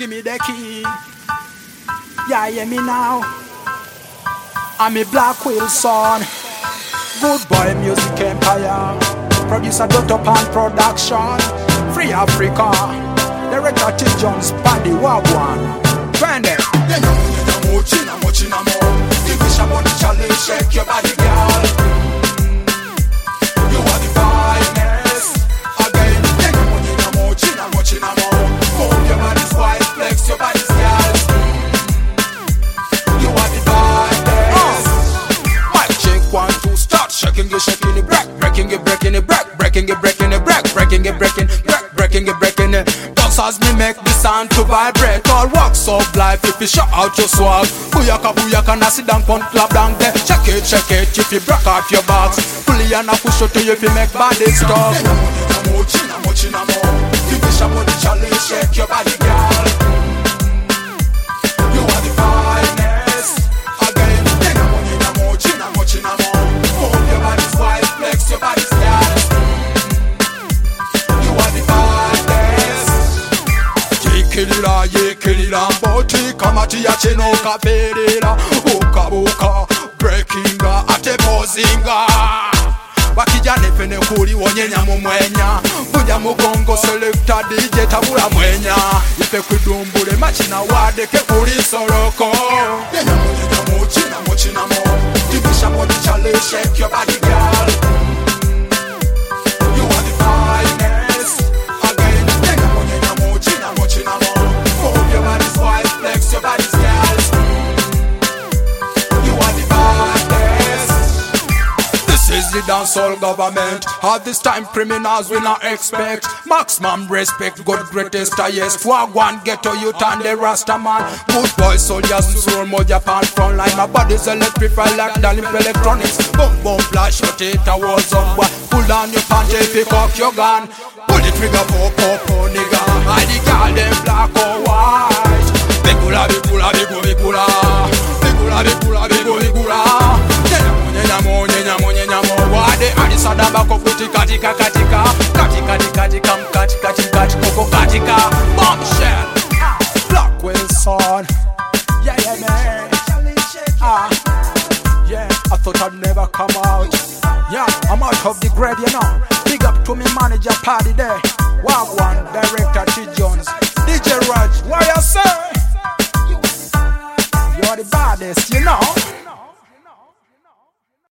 Give me the key. Yeah, hear me now. I'm a Black Wilson. Good boy music empire. Producer Dotto Pan production. Free Africa. Director T. Jones Paddy Wagwan. Find it. China mo. Give me some money challenge. Shake your body girl. You are the finest. Again. China mo. Move your body's wide. Flex your body's girl. You are the finest. Mic check 1 2. Start shaking it, breaking it, breaking it, breaking it, breaking it, breaking it. As me make the sound to vibrate. All walks of life if you shout out your swag. Booyaka, now sit down, punt, clap down there. Check it, if you break out your box. Pulley and a push out to you if you make body stop. China mo. Give me some money challenge, shake your body girl. You are the finest. Again, China mo. Move your body's wide, flex your body's girl. You are the finest. Kilila, boti kamati ya cheno kaperera. Boka, breakinga, ate pozinga. Wakijane fene kuri wonyenya mumwenya. Buja mugongo selecta DJ tabula mwenya. Ife kudumbule machina wade ke kuri soroko. China mo. Divisha money challenge, shake your body girl. You are the finest. Again, China mo. Move your body's wide, flex your body's girl. You are the finest. This is the dancehall government. At this time criminals will not expect maximum respect. God greatest highest. Wagwan ghetto youth and the Rasta man. Good boys, soldiers, soul more Japan front line. My body's electrified like Dalim electronics. Boom, flash, shot it, a war zone. Pull down your pants, pick up your gun. Pull the trigger for popo nigga. I the girl them black or white. Bigula. Nyamo. Wade adisada bako kutika. Katika. Koko katika. Bombshell. Black Wilson. Yeah, man. Yeah, I thought I'd never come out. Yeah, I'm out of the grade, you know. Big up to me manager party there. Wagwan, director T.